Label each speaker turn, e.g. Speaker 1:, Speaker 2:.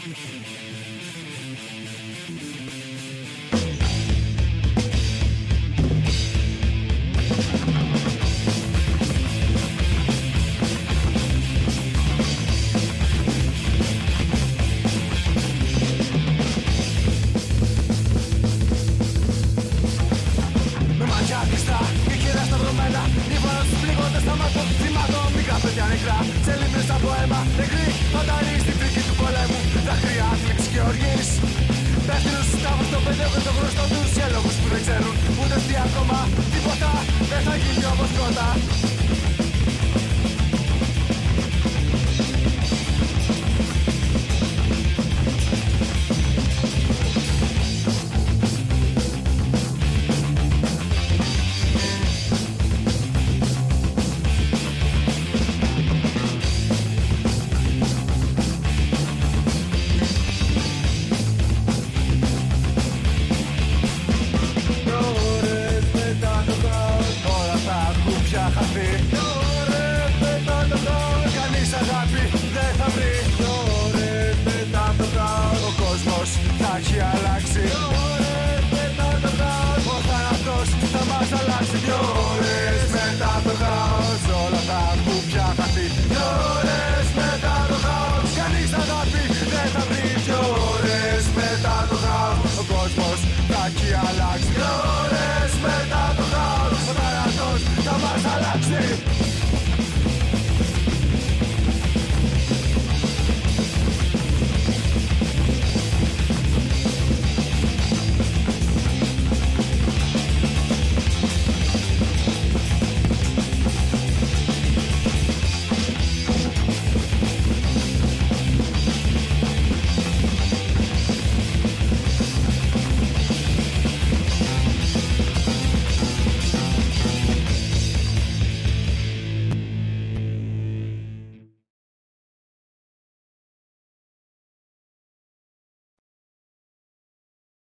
Speaker 1: Σε λίμνες από αίμα, νεκροί, φανταροί στην φρίκη του πολέμου. Δάκρυα, θλίψη και οργής. Πέφτουν στους τάφους των παιδιών και των γνωστών τους. Για λόγους που δεν ξέρουν ούτε τι ακόμα. Τίποτα δεν θα γίνει όπως πρώτα.